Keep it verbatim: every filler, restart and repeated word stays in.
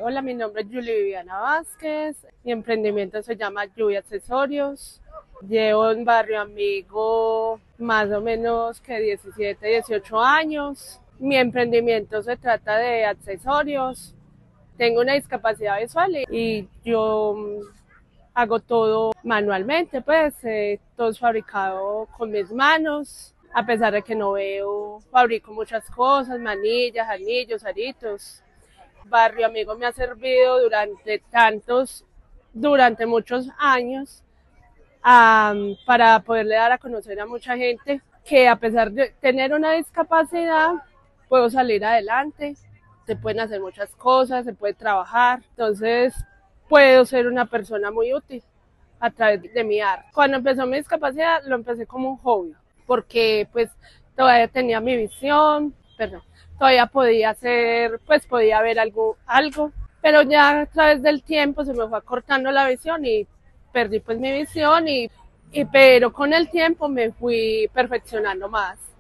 Hola, mi nombre es Julie Viviana Vázquez. Mi emprendimiento se llama Lluvia Accesorios. Llevo en Barrio Amigo más o menos que diecisiete, dieciocho años. Mi emprendimiento se trata de accesorios. Tengo una discapacidad visual y yo mm, hago todo manualmente, pues eh, todo es fabricado con mis manos. A pesar de que no veo, fabrico muchas cosas, manillas, anillos, aritos. Barrio Amigo me ha servido durante tantos, durante muchos años, um, para poderle dar a conocer a mucha gente que a pesar de tener una discapacidad, puedo salir adelante, se pueden hacer muchas cosas, se puede trabajar, entonces puedo ser una persona muy útil a través de mi arte. Cuando empezó mi discapacidad, lo empecé como un hobby, porque pues todavía tenía mi visión, perdón, todavía podía hacer, pues podía ver algo, algo, pero ya a través del tiempo se me fue acortando la visión y perdí pues mi visión y, y pero con el tiempo me fui perfeccionando más.